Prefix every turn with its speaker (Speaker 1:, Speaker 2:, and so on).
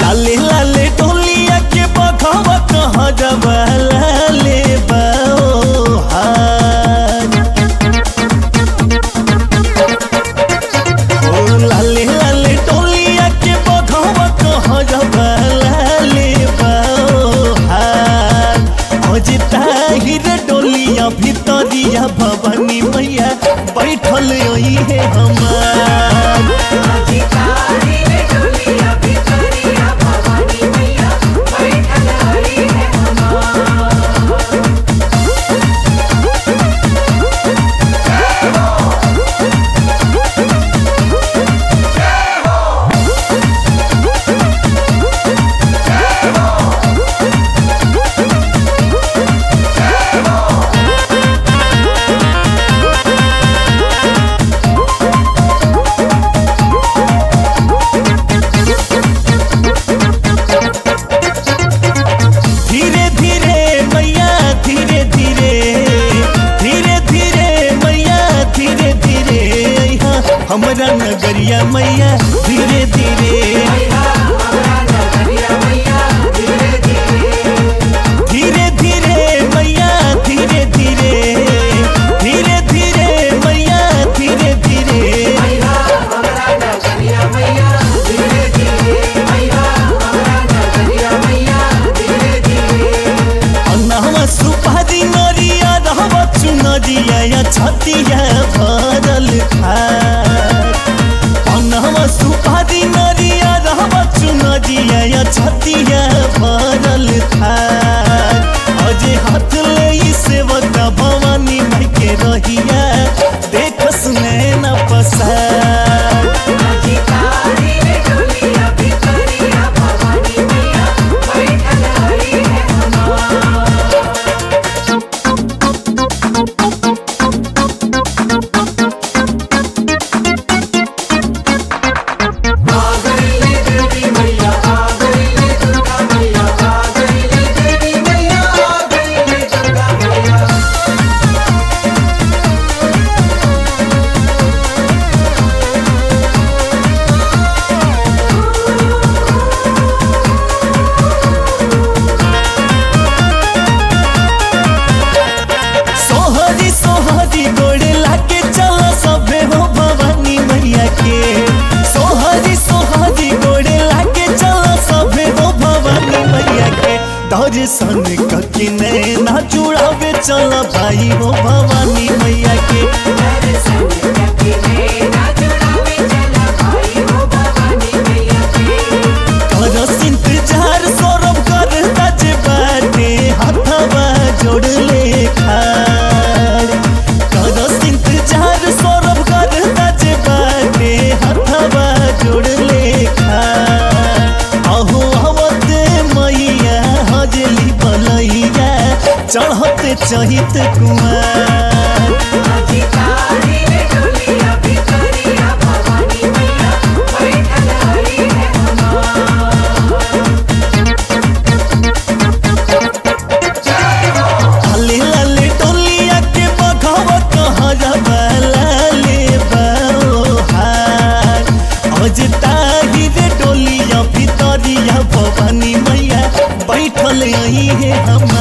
Speaker 1: लाले लाले टोलिया के बघवा कहाँ जबा लाले बाओ हार। ओ लाले लाले टोलिया के बघवा कहाँ जबा लाले बाओ हार। अज ताहिर डोलिया भितरिया भवानी मैया बैठल आई है हमार। हमरा नगरिया मैया धीरे धीरे धीरे धीरे मैया धीरे धीरे धीरे धीरे मैया धीरे धीरे अन्ना सुपारी नरिया रहबा चुनरिया छतिया भरल खार। सुपारी नरिया रहबा चुनरिया छतिया भरल थार। अजे हाथ ले सेवका भवानी माई के रहिया देखस नैना पसार। दर्शन कके नैना जुड़ावे चल भाई हो भवानी मैया के। करस इंतजार सौरभ करता जे बाटे हाथवा जोड़ ले खार। करस इंतजार सौरभ करता जे बाटे हाथवा जोड़ ले खार। अहो आवते मैया हजली बलैया चढ़ते चहित कुमार। लाले लाले टोलिया के बघवा कहाँ जबा लाले बाओ हार। अज ताहिर डोलिया भितरिया भवानी मैया बैठल आई है हम।